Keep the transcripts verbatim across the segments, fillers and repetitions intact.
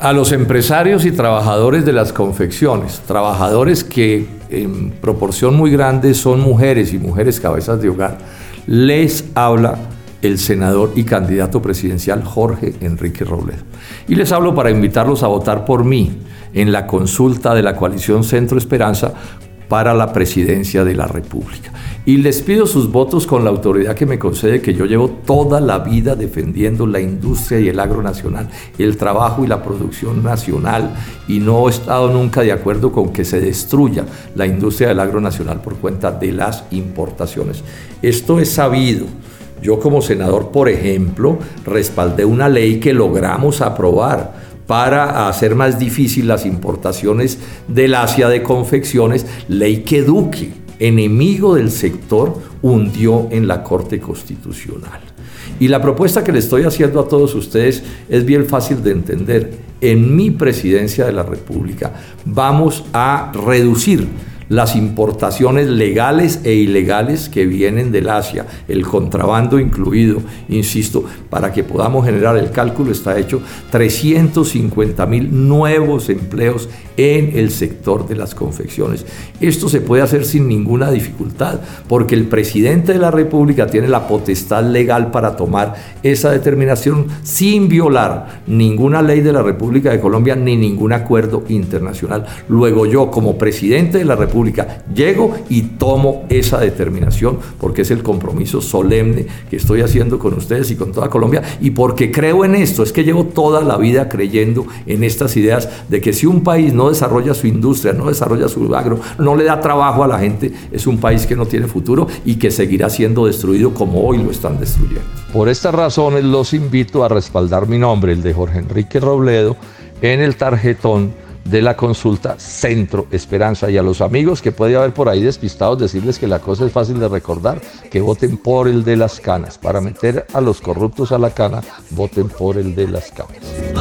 A los empresarios y trabajadores de las confecciones, trabajadores que en proporción muy grande son mujeres y mujeres cabezas de hogar, les habla el senador y candidato presidencial Jorge Enrique Robledo. Y les hablo para invitarlos a votar por mí en la consulta de la coalición Centro Esperanza para la presidencia de la República. Y les pido sus votos con la autoridad que me concede, que yo llevo toda la vida defendiendo la industria y el agro nacional, el trabajo y la producción nacional, y no he estado nunca de acuerdo con que se destruya la industria del agro nacional por cuenta de las importaciones. Esto es sabido. Yo como senador, por ejemplo, respaldé una ley que logramos aprobar para hacer más difícil las importaciones del Asia de confecciones, ley que Duque, enemigo del sector, hundió en la Corte Constitucional. Y la propuesta que le estoy haciendo a todos ustedes es bien fácil de entender. En mi presidencia de la República vamos a reducir las importaciones legales e ilegales que vienen del Asia, el contrabando incluido, insisto, para que podamos generar, el cálculo está hecho, trescientos cincuenta mil nuevos empleos en el sector de las confecciones. Esto se puede hacer sin ninguna dificultad, porque el presidente de la República tiene la potestad legal para tomar esa determinación sin violar ninguna ley de la República de Colombia ni ningún acuerdo internacional. Luego yo, como presidente de la República, llego y tomo esa determinación, porque es el compromiso solemne que estoy haciendo con ustedes y con toda Colombia, y porque creo en esto. Es que llevo toda la vida creyendo en estas ideas de que si un país no desarrolla su industria, no desarrolla su agro, no le da trabajo a la gente, es un país que no tiene futuro y que seguirá siendo destruido como hoy lo están destruyendo. Por estas razones los invito a respaldar mi nombre, el de Jorge Enrique Robledo, en el tarjetón de la consulta Centro Esperanza. Y a los amigos que puede haber por ahí despistados, decirles que la cosa es fácil de recordar, que voten por el de las canas. Para meter a los corruptos a la cana, voten por el de las canas.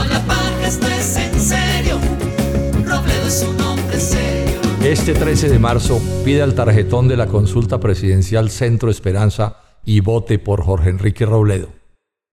Este trece de marzo pida el tarjetón de la consulta presidencial Centro Esperanza y vote por Jorge Enrique Robledo.